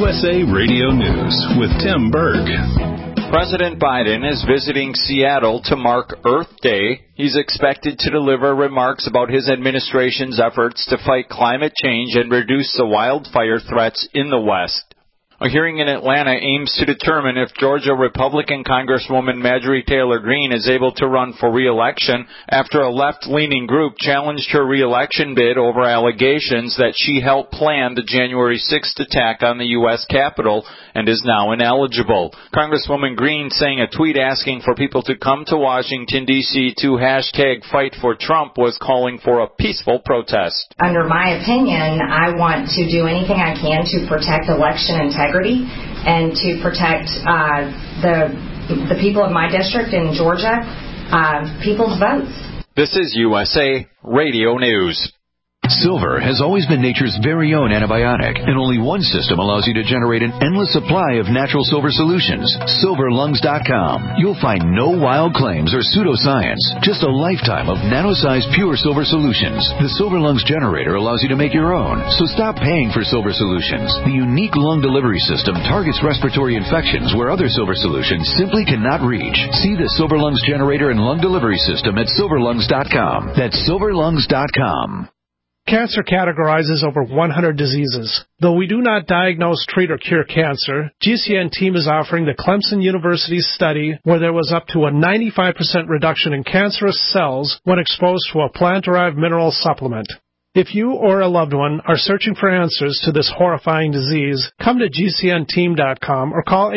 USA Radio News with Tim Berg. President Biden is visiting Seattle to mark Earth Day. He's expected to deliver remarks about his administration's efforts to fight climate change and reduce the wildfire threats in the West. A hearing in Atlanta aims to determine if Georgia Republican Congresswoman Marjorie Taylor Greene is able to run for re-election after a left-leaning group challenged her re-election bid over allegations that she helped plan the January 6th attack on the U.S. Capitol and is now ineligible. Congresswoman Greene saying a tweet asking for people to come to Washington, D.C. to #FightForTrump was calling for a peaceful protest. Under my opinion, I want to do anything I can to protect election integrity and to protect the people of my district in Georgia, people's votes. This is USA Radio News. Silver has always been nature's very own antibiotic, and only one system allows you to generate an endless supply of natural silver solutions. SilverLungs.com. You'll find no wild claims or pseudoscience, just a lifetime of nano-sized pure silver solutions. The Silver Lungs generator allows you to make your own, so stop paying for silver solutions. The unique lung delivery system targets respiratory infections where other silver solutions simply cannot reach. See the Silver Lungs generator and lung delivery system at SilverLungs.com. That's SilverLungs.com. Cancer categorizes over 100 diseases. Though we do not diagnose, treat, or cure cancer, GCN team is offering the Clemson University study where there was up to a 95% reduction in cancerous cells when exposed to a plant-derived mineral supplement. If you or a loved one are searching for answers to this horrifying disease, come to GCNteam.com or call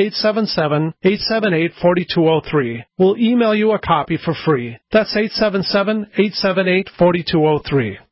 877-878-4203. We'll email you a copy for free. That's 877-878-4203.